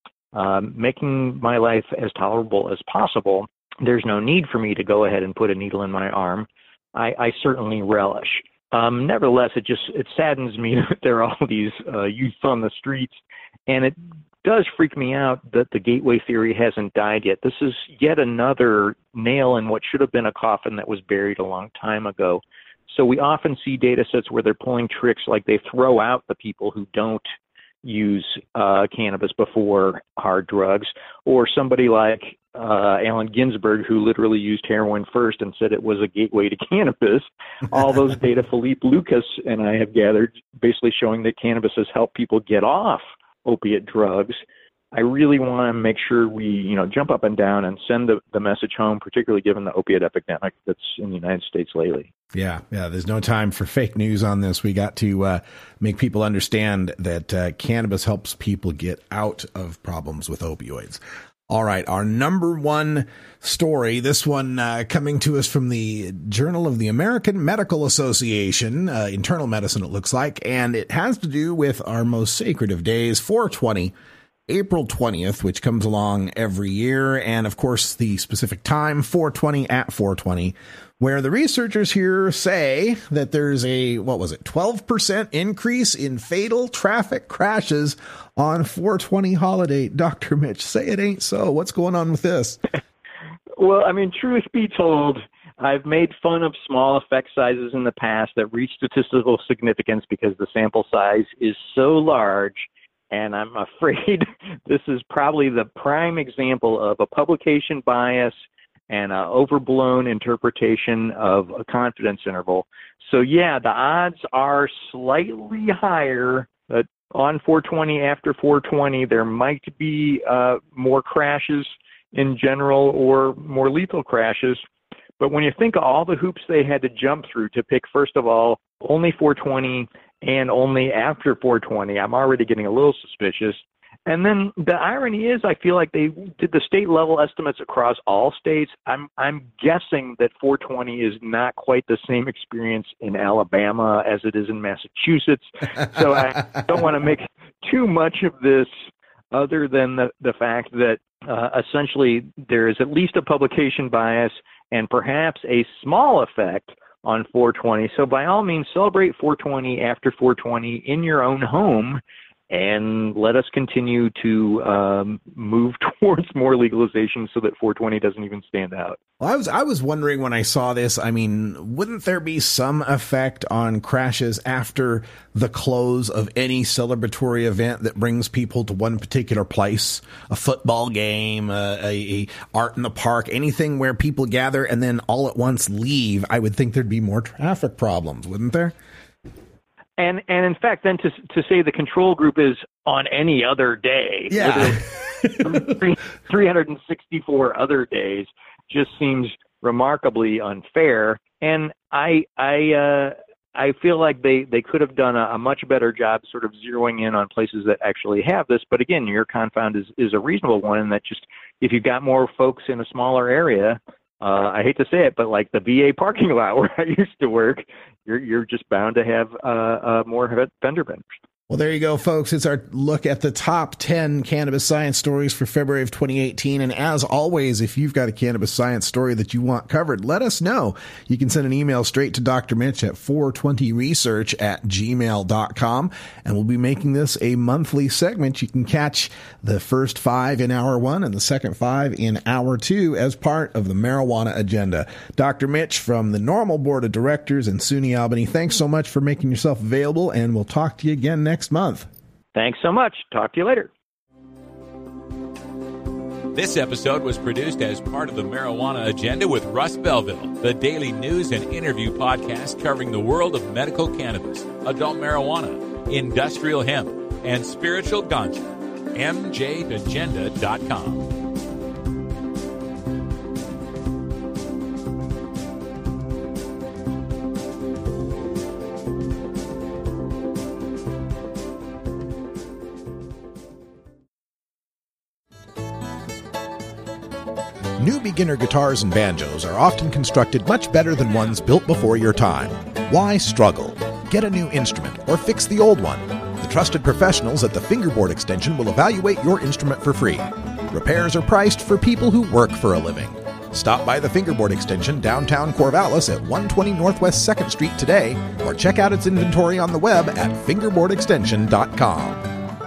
um, making my life as tolerable as possible. There's no need for me to go ahead and put a needle in my arm. I, I certainly relish. Um, nevertheless, it just it saddens me that there are all these uh, youth on the streets, and it does freak me out that the gateway theory hasn't died yet. This is yet another nail in what should have been a coffin that was buried a long time ago. So we often see data sets where they're pulling tricks like they throw out the people who don't use uh, cannabis before hard drugs, or somebody like uh, Allen Ginsberg, who literally used heroin first and said it was a gateway to cannabis. All those data Philippe Lucas and I have gathered basically showing that cannabis has helped people get off opiate drugs. I really want to make sure we, you know, jump up and down and send the, the message home, particularly given the opiate epidemic that's in the United States lately. Yeah, yeah. There's no time for fake news on this. We got to uh, make people understand that uh, cannabis helps people get out of problems with opioids. All right, our number one story, this one uh, coming to us from the Journal of the American Medical Association, uh, internal medicine it looks like, and it has to do with our most sacred of days, four twenty, April twentieth, which comes along every year, and of course the specific time, four twenty at four twenty, where the researchers here say that there's a, what was it, twelve percent increase in fatal traffic crashes on four twenty holiday. Doctor Mitch, say it ain't so. What's going on with this? Well, I mean, truth be told, I've made fun of small effect sizes in the past that reach statistical significance because the sample size is so large. And I'm afraid this is probably the prime example of a publication bias and an overblown interpretation of a confidence interval. So, yeah, the odds are slightly higher that on four twenty, after four twenty, there might be uh, more crashes in general or more lethal crashes. But when you think of all the hoops they had to jump through to pick, first of all, only four twenty and only after four twenty, I'm already getting a little suspicious. And then the irony is, I feel like they did the state level estimates across all states. I'm I'm guessing that four twenty is not quite the same experience in Alabama as it is in Massachusetts. So I don't want to make too much of this other than the, the fact that uh, essentially there is at least a publication bias and perhaps a small effect on four twenty. So by all means, celebrate four twenty after four twenty in your own home, and let us continue to um, move towards more legalization so that four twenty doesn't even stand out. Well, I was I was wondering when I saw this, I mean, wouldn't there be some effect on crashes after the close of any celebratory event that brings people to one particular place, a football game, a, a, a art in the park, anything where people gather and then all at once leave? I would think there'd be more traffic problems, wouldn't there? And and in fact, then to to say the control group is on any other day, yeah, three hundred sixty-four other days, just seems remarkably unfair. And I I uh, I feel like they, they could have done a, a much better job sort of zeroing in on places that actually have this. But again, your confound is, is a reasonable one, in that just if you've got more folks in a smaller area, uh, I hate to say it, but like the V A parking lot where I used to work, you're you're just bound to have uh, uh, more fender benders. Well, there you go, folks. It's our look at the top ten cannabis science stories for February of twenty eighteen. And as always, if you've got a cannabis science story that you want covered, let us know. You can send an email straight to Doctor Mitch at four twenty research at gmail dot com. And we'll be making this a monthly segment. You can catch the first five in hour one and the second five in hour two as part of the marijuana agenda. Doctor Mitch from the Normal Board of Directors in SUNY Albany, thanks so much for making yourself available, and we'll talk to you again next next month. Thanks so much. Talk to you later. This episode was produced as part of the Marijuana Agenda with Russ Belville, the daily news and interview podcast covering the world of medical cannabis, adult marijuana, industrial hemp, and spiritual ganja. M J agenda dot com. New beginner guitars and banjos are often constructed much better than ones built before your time. Why struggle? Get a new instrument or fix the old one. The trusted professionals at the Fingerboard Extension will evaluate your instrument for free. Repairs are priced for people who work for a living. Stop by the Fingerboard Extension downtown Corvallis at one twenty Northwest second Street today, or check out its inventory on the web at fingerboard extension dot com.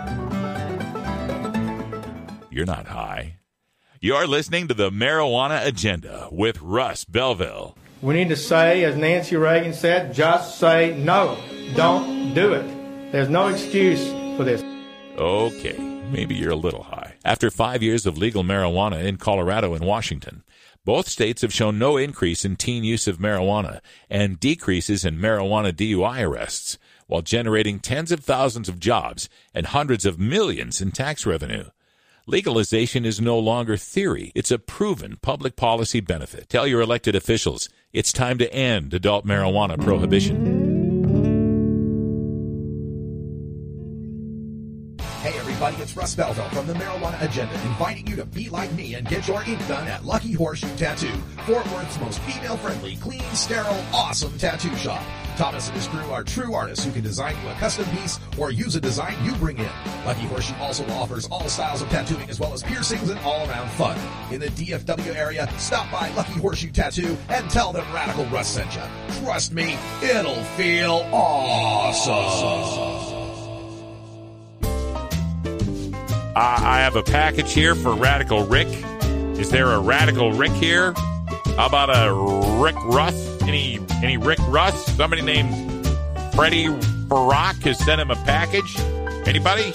You're not high. You're listening to the Marijuana Agenda with Russ Belville. We need to say, as Nancy Reagan said, just say no. Don't do it. There's no excuse for this. Okay, maybe you're a little high. After five years of legal marijuana in Colorado and Washington, both states have shown no increase in teen use of marijuana and decreases in marijuana D U I arrests, while generating tens of thousands of jobs and hundreds of millions in tax revenue. Legalization is no longer theory. It's a proven public policy benefit. Tell your elected officials it's time to end adult marijuana prohibition. Hey everybody, it's Russ Belville from the Marijuana Agenda, inviting you to be like me and get your ink done at Lucky Horseshoe Tattoo, Fort Worth's most female-friendly, clean, sterile, awesome tattoo shop. Thomas and his crew are true artists who can design you a custom piece or use a design you bring in. Lucky Horseshoe also offers all styles of tattooing as well as piercings and all-around fun. In the D F W area, stop by Lucky Horseshoe Tattoo and tell them Radical Russ sent you. Trust me, it'll feel awesome. Uh, I have a package here for Radical Rick. Is there a Radical Rick here? How about a Rick Russ? Any any Rick Russ? Somebody named Freddie Barack has sent him a package. Anybody?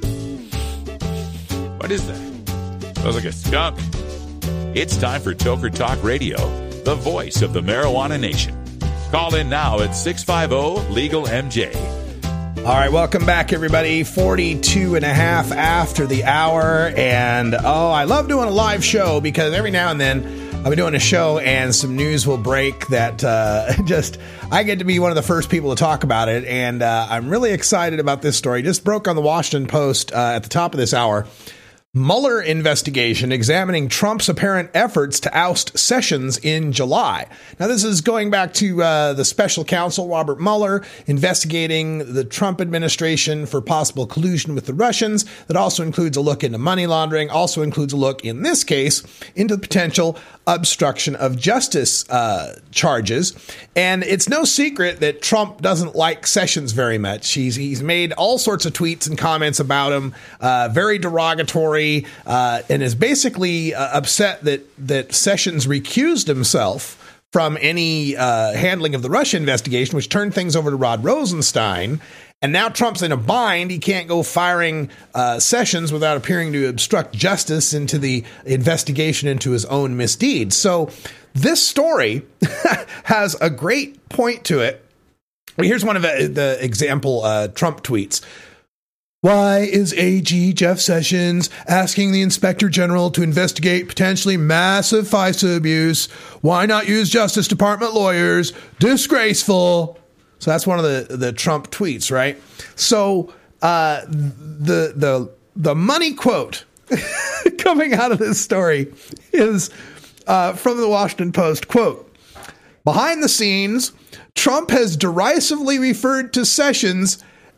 What is that? Sounds like a skunk. It's time for Toker Talk Radio, the voice of the marijuana nation. Call in now at six five zero legal M J. All right, welcome back, everybody. forty-two and a half after the hour. And, oh, I love doing a live show because every now and then I'll be doing a show and some news will break that uh, just, I get to be one of the first people to talk about it. And uh, I'm really excited about this story. Just broke on the Washington Post uh, at the top of this hour. Mueller investigation examining Trump's apparent efforts to oust Sessions in July. Now, this is going back to uh, the special counsel, Robert Mueller, investigating the Trump administration for possible collusion with the Russians. That also includes a look into money laundering, also includes a look, in this case, into the potential obstruction of justice uh, charges. And it's no secret that Trump doesn't like Sessions very much. He's, he's made all sorts of tweets and comments about him, uh, very derogatory, uh, and is basically uh, upset that, that Sessions recused himself from any uh, handling of the Russia investigation, which turned things over to Rod Rosenstein. And now Trump's in a bind. He can't go firing uh, Sessions without appearing to obstruct justice into the investigation into his own misdeeds. So this story has a great point to it. Here's one of the, the example uh, Trump tweets. Why is A G Jeff Sessions asking the Inspector General to investigate potentially massive FISA abuse? Why not use Justice Department lawyers? Disgraceful. So that's one of the, the Trump tweets, right? So uh, the the the money quote coming out of this story is uh, from the Washington Post. Quote, behind the scenes, Trump has derisively referred to Sessions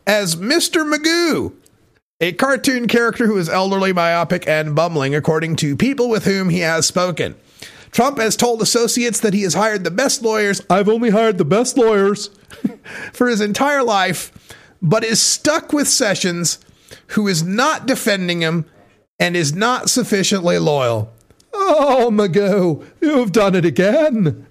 as Mister Magoo, a cartoon character who is elderly, myopic, and bumbling, according to people with whom he has spoken. Trump has told associates that he has hired the best lawyers. I've only hired the best lawyers for his entire life, but is stuck with Sessions, who is not defending him and is not sufficiently loyal. Oh, Magoo, you've done it again.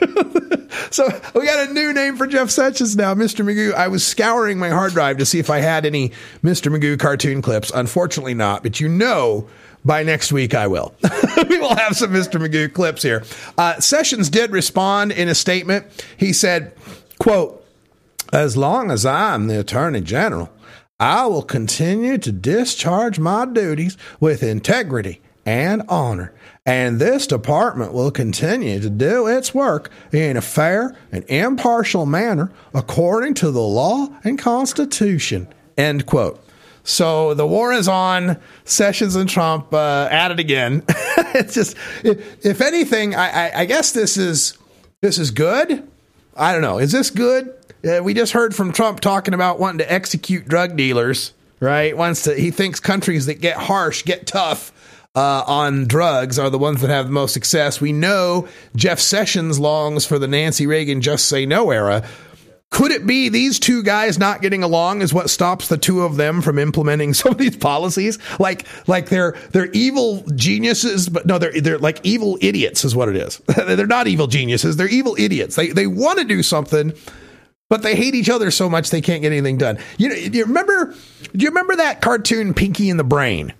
So we got a new name for Jeff Sessions now, Mister Magoo. I was scouring my hard drive to see if I had any Mister Magoo cartoon clips. Unfortunately not, but you know by next week I will. We will have some Mister Magoo clips here. Uh, Sessions did respond in a statement. He said, quote, as long as I'm the Attorney General, I will continue to discharge my duties with integrity and honor, and this department will continue to do its work in a fair and impartial manner according to the law and Constitution, end quote. So the war is on. Sessions and Trump uh, at it again. It's just, if, if anything, I, I, I guess this is this is good. I don't know. Is this good? Uh, we just heard from Trump talking about wanting to execute drug dealers, right? Wants to. He thinks countries that get harsh, get tough uh, on drugs are the ones that have the most success. We know Jeff Sessions longs for the Nancy Reagan Just Say No era. Could it be these two guys not getting along is what stops the two of them from implementing some of these policies? Like, like they're they're evil geniuses, but no, they're they're like evil idiots is what it is. They're not evil geniuses; they're evil idiots. They they want to do something, but they hate each other so much they can't get anything done. You know, do you remember? Do you remember that cartoon Pinky and the Brain?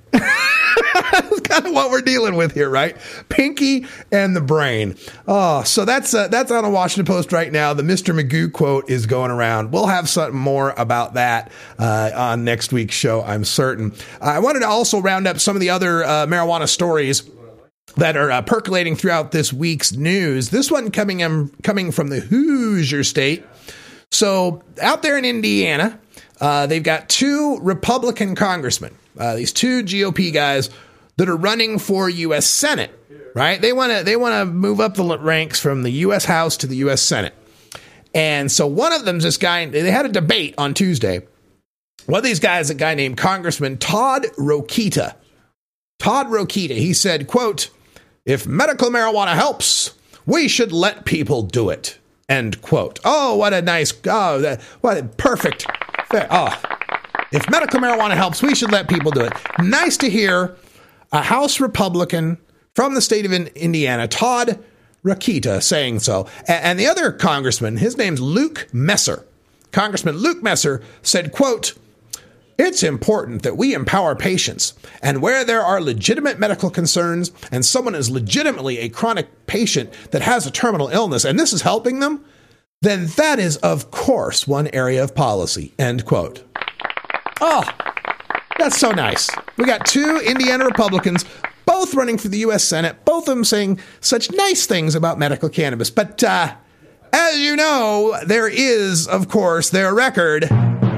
That's kind of what we're dealing with here, right? Pinky and the Brain. Oh, so that's uh, that's on the Washington Post right now. The Mister Magoo quote is going around. We'll have something more about that uh, on next week's show, I'm certain. I wanted to also round up some of the other uh, marijuana stories that are uh, percolating throughout this week's news. This one coming um, coming from the Hoosier State. So out there in Indiana, uh, they've got two Republican congressmen. Uh, these two G O P guys that are running for U S Senate, right? They want to they want to move up the ranks from the U S House to the U S Senate. And so one of them's this guy, they had a debate on Tuesday. One of these guys is a guy named Congressman Todd Rokita. Todd Rokita, he said, quote, if medical marijuana helps, we should let people do it, end quote. Oh, what a nice, oh, that, what a perfect, oh. If medical marijuana helps, we should let people do it. Nice to hear a House Republican from the state of Indiana, Todd Rokita, saying so. And the other congressman, his name's Luke Messer. Congressman Luke Messer said, quote, it's important that we empower patients, and where there are legitimate medical concerns and someone is legitimately a chronic patient that has a terminal illness, and this is helping them, then that is, of course, one area of policy, end quote. Oh, that's so nice. We got two Indiana Republicans, both running for the U S Senate, both of them saying such nice things about medical cannabis. But uh, as you know, there is, of course, their record.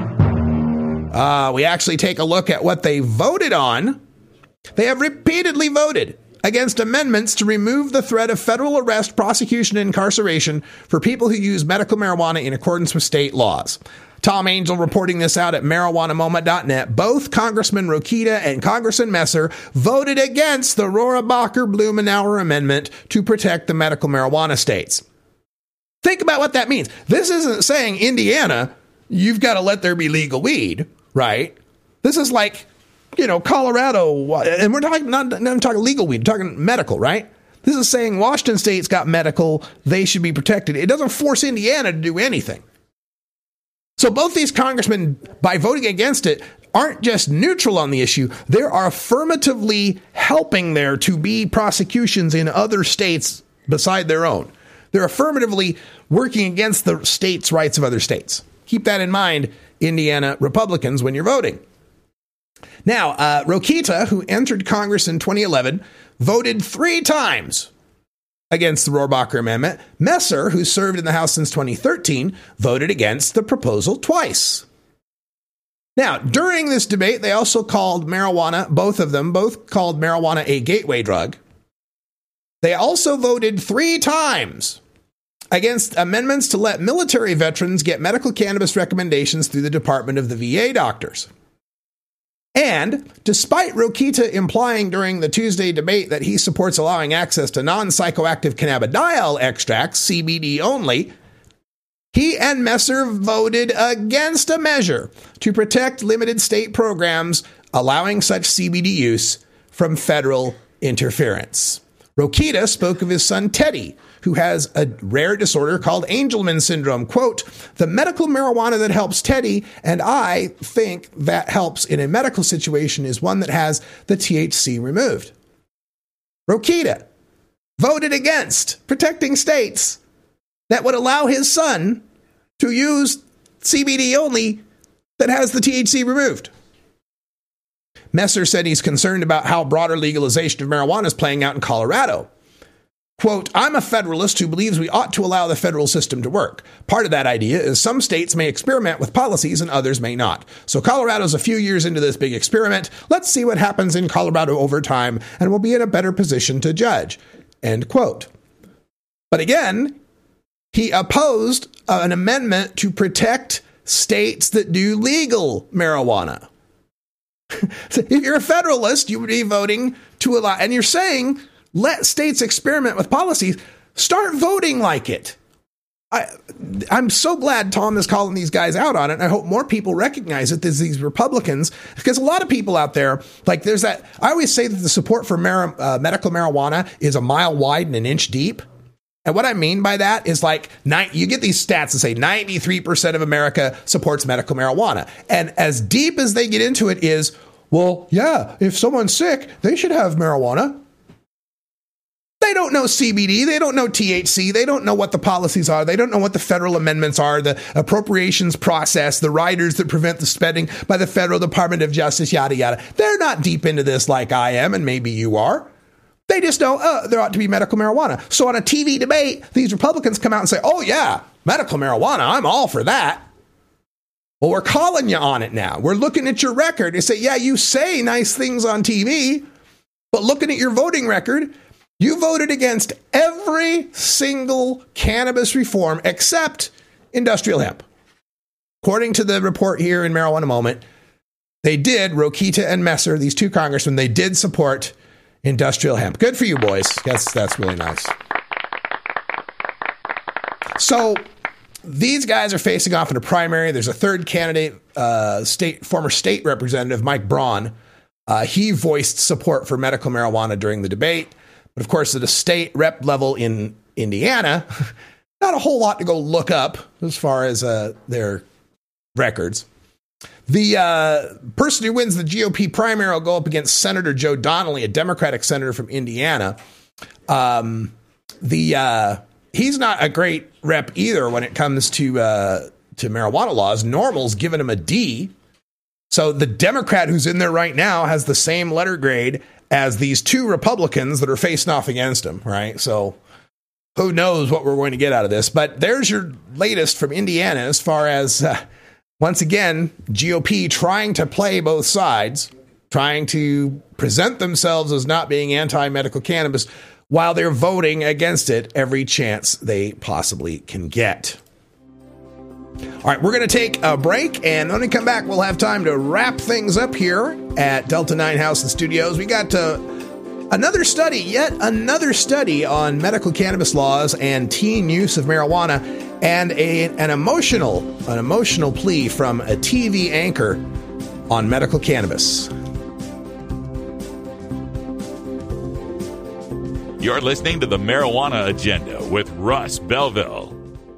Uh, we actually take a look at what they voted on. They have repeatedly voted against amendments to remove the threat of federal arrest, prosecution, and incarceration for people who use medical marijuana in accordance with state laws. Tom Angel reporting this out at marijuana moment dot net. Both Congressman Rokita and Congressman Messer voted against the Rohrabacher-Blumenauer amendment to protect the medical marijuana states. Think about what that means. This isn't saying, Indiana, you've got to let there be legal weed, right? This is like, you know, Colorado, and we're talking not, not I'm talking legal weed, we're talking medical, right? This is saying Washington State's got medical, they should be protected. It doesn't force Indiana to do anything. So both these congressmen, by voting against it, aren't just neutral on the issue. They are affirmatively helping there to be prosecutions in other states beside their own. They're affirmatively working against the states' rights of other states. Keep that in mind, Indiana Republicans, when you're voting. Now, uh, Rokita, who entered Congress in twenty eleven, voted three times against the Rohrabacher Amendment. Messer, who served in the House since twenty thirteen, voted against the proposal twice. Now, during this debate, they also called marijuana, both of them, both called marijuana a gateway drug. They also voted three times against amendments to let military veterans get medical cannabis recommendations through the Department of the V A doctors. And despite Rokita implying during the Tuesday debate that he supports allowing access to non-psychoactive cannabidiol extracts, C B D only, he and Messer voted against a measure to protect limited state programs allowing such C B D use from federal interference. Rokita spoke of his son Teddy, who has a rare disorder called Angelman syndrome. Quote, the medical marijuana that helps Teddy, and I think that helps in a medical situation, is one that has the T H C removed. Rokita voted against protecting states that would allow his son to use C B D only that has the T H C removed. Messer said he's concerned about how broader legalization of marijuana is playing out in Colorado. Quote, I'm a federalist who believes we ought to allow the federal system to work. Part of that idea is some states may experiment with policies and others may not. So Colorado's a few years into this big experiment. Let's see what happens in Colorado over time, and we'll be in a better position to judge. End quote. But again, he opposed an amendment to protect states that do legal marijuana. So if you're a federalist, you would be voting to allow, and you're saying, let states experiment with policies. Start voting like it. I, I'm so glad Tom is calling these guys out on it. And I hope more people recognize it as these Republicans, because a lot of people out there, like there's that, I always say that the support for mar- uh, medical marijuana is a mile wide and an inch deep. And what I mean by that is like, you get these stats that say ninety-three percent of America supports medical marijuana. And as deep as they get into it is, well, yeah, if someone's sick, they should have marijuana. They don't know C B D. They don't know T H C. They don't know what the policies are. They don't know what the federal amendments are, the appropriations process, the riders that prevent the spending by the federal Department of Justice, yada, yada. They're not deep into this like I am, and maybe you are. They just know, oh, there ought to be medical marijuana. So on a T V debate, these Republicans come out and say, oh, yeah, medical marijuana, I'm all for that. Well, we're calling you on it now. We're looking at your record and say, yeah, you say nice things on T V, but looking at your voting record, you voted against every single cannabis reform except industrial hemp. According to the report here in Marijuana Moment, they did, Rokita and Messer, these two congressmen, they did support industrial hemp. Good for you, boys. That's that's really nice. So these guys are facing off in a primary. There's a third candidate, uh, state former state representative Mike Braun. Uh, he voiced support for medical marijuana during the debate. But of course, at a state rep level in Indiana, not a whole lot to go look up as far as uh, their records. The uh, person who wins the G O P primary will go up against Senator Joe Donnelly, a Democratic senator from Indiana. Um, the uh, he's not a great rep either when it comes to uh, to marijuana laws. Normal's given him a D. So the Democrat who's in there right now has the same letter grade as these two Republicans that are facing off against him, right? So who knows what we're going to get out of this. But there's your latest from Indiana as far as... Uh, Once again, G O P trying to play both sides, trying to present themselves as not being anti-medical cannabis while they're voting against it every chance they possibly can get. All right, we're going to take a break, and when we come back, we'll have time to wrap things up here at Delta nine House and Studios. We got uh, another study, yet another study on medical cannabis laws and teen use of marijuana. And a, an emotional, an emotional plea from a T V anchor on medical cannabis. You're listening to the Marijuana Agenda with Russ Belville.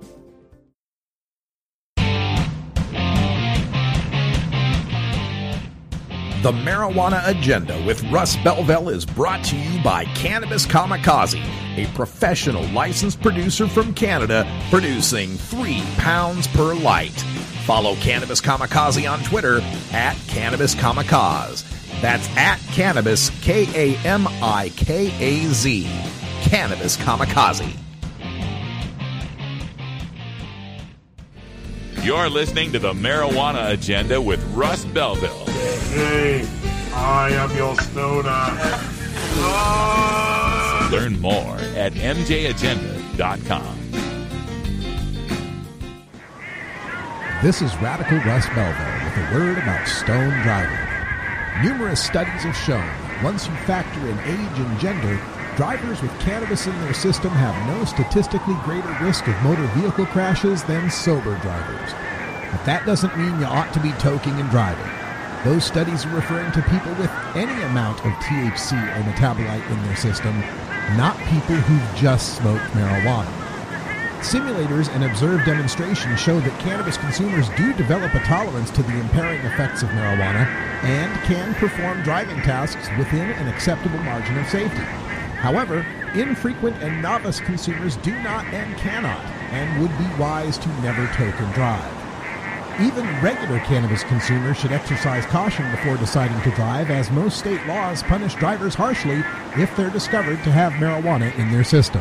The Marijuana Agenda with Russ Belville is brought to you by Cannabis Kamikaze, a professional licensed producer from Canada producing three pounds per light. Follow Cannabis Kamikaze on Twitter at Cannabis Kamikaze. That's at Cannabis, K A M I K A Z. Cannabis Kamikaze. You're listening to the Marijuana Agenda with Russ Belville. Hey, I am your stoner. Learn more at M J agenda dot com. This is Radical Russ Belville with a word about stone driving. Numerous studies have shown that once you factor in age and gender, drivers with cannabis in their system have no statistically greater risk of motor vehicle crashes than sober drivers. But that doesn't mean you ought to be toking and driving. Those studies are referring to people with any amount of T H C or metabolite in their system, not people who've just smoked marijuana. Simulators and observed demonstrations show that cannabis consumers do develop a tolerance to the impairing effects of marijuana and can perform driving tasks within an acceptable margin of safety. However, infrequent and novice consumers do not and cannot, and would be wise to never toke and drive. Even regular cannabis consumers should exercise caution before deciding to drive, as most state laws punish drivers harshly if they're discovered to have marijuana in their system.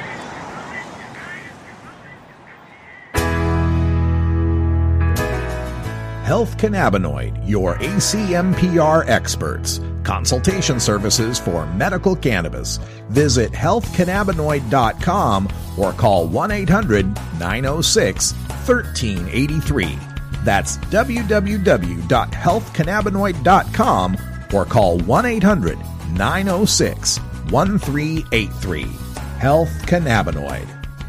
Health Cannabinoid, your A C M P R experts. Consultation services for medical cannabis. Visit health cannabinoid dot com or call one eight hundred nine oh six one three eight three. That's w w w dot health cannabinoid dot com or call one eight hundred nine oh six one three eight three. Health Cannabinoid.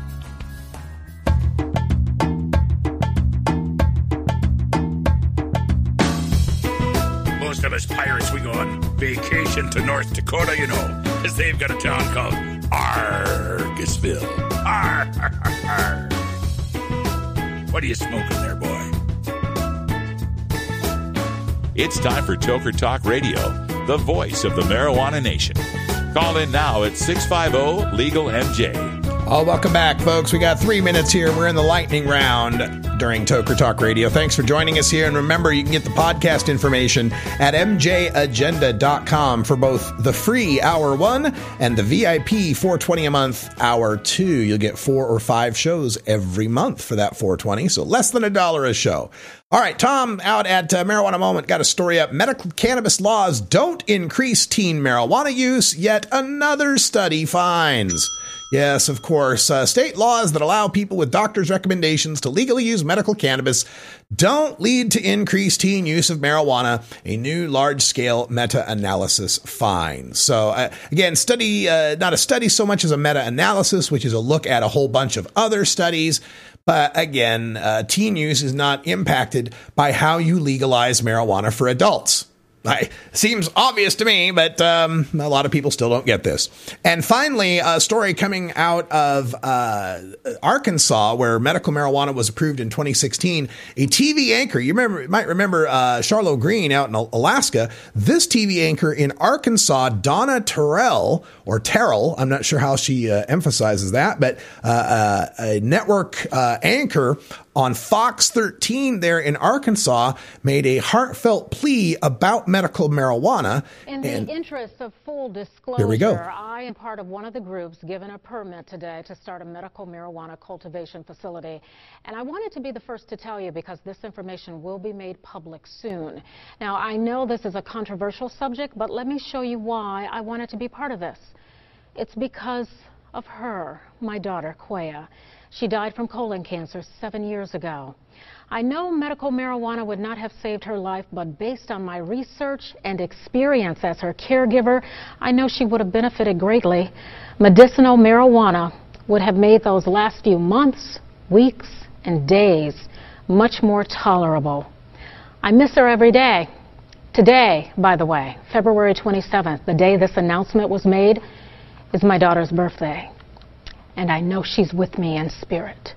Most of us pirates, we go on vacation to North Dakota, you know, because they've got a town called Argusville. Arr, arr, arr. What are you smoking there, boy? It's time for Toker Talk Radio, the voice of the marijuana nation. Call in now at six five zero legal M J. Oh, welcome back, folks. We got three minutes here. We're in the lightning round during Toker Talk Radio. Thanks for joining us here. And remember, you can get the podcast information at m j agenda dot com for both the free Hour one and the V I P four twenty a month Hour two. You'll get four or five shows every month for that four twenty, so less than a dollar a show. All right, Tom out at uh, Marijuana Moment got a story up. Medical cannabis laws don't increase teen marijuana use, yet another study finds. Yes, of course. Uh, state laws that allow people with doctors' recommendations to legally use medical cannabis don't lead to increased teen use of marijuana, a new large-scale meta-analysis finds. So, uh, again, study, uh, not a study so much as a meta-analysis, which is a look at a whole bunch of other studies. But again, uh, teen use is not impacted by how you legalize marijuana for adults. I, seems obvious to me, but um, a lot of people still don't get this. And finally, a story coming out of uh, Arkansas, where medical marijuana was approved in twenty sixteen. A T V anchor, you remember, you might remember uh, Charlotte Green out in Alaska. This T V anchor in Arkansas, Donna Terrell, or Terrell, I'm not sure how she uh, emphasizes that, but uh, uh, a network uh, anchor on Fox thirteen there in Arkansas made a heartfelt plea about medical marijuana. In the interest of full disclosure, here we go. I am part of one of the groups given a permit today to start a medical marijuana cultivation facility. And I wanted to be the first to tell you because this information will be made public soon. Now, I know this is a controversial subject, but let me show you why I wanted to be part of this. It's because of her, my daughter, Quaya. She died from colon cancer seven years ago. I know medical marijuana would not have saved her life, but based on my research and experience as her caregiver, I know she would have benefited greatly. Medicinal marijuana would have made those last few months, weeks, and days much more tolerable. I miss her every day. Today, by the way, February twenty-seventh, the day this announcement was made, is my daughter's birthday. And I know she's with me in spirit.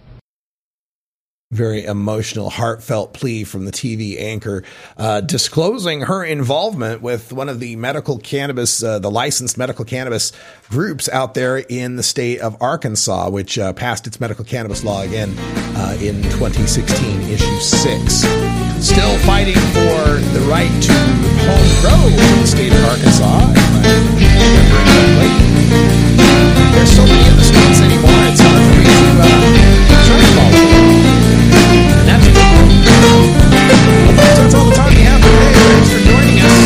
Very emotional, heartfelt plea from the T V anchor, uh, disclosing her involvement with one of the medical cannabis, uh, the licensed medical cannabis groups out there in the state of Arkansas, which uh, passed its medical cannabis law again uh, in twenty sixteen, issue six. Still fighting for the right to home grow in the state of Arkansas. There's so many of the states anymore, it's hard for me to uh, try to follow along. And that's it. Well, that's all the time we have today. Thanks for joining us.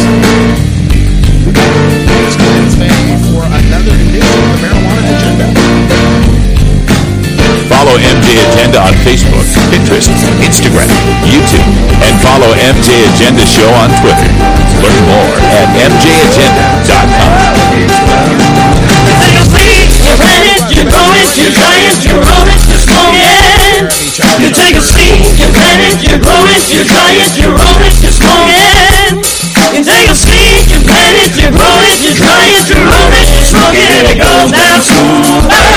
Next Wednesday for another edition of the Marijuana Agenda. Follow M J Agenda on Facebook, Pinterest, Instagram, YouTube, and follow M J Agenda Show on Twitter. Learn more at M J agenda dot com. You plant it, you grow it, you dry it, you roll it, you smoke it. You take a seed, you plant it, you grow it, you dry it, you roll it, you smoke it. You take a seed, you plant it, you grow it, you dry it, you roll it, you smoke it, and it goes down smooth.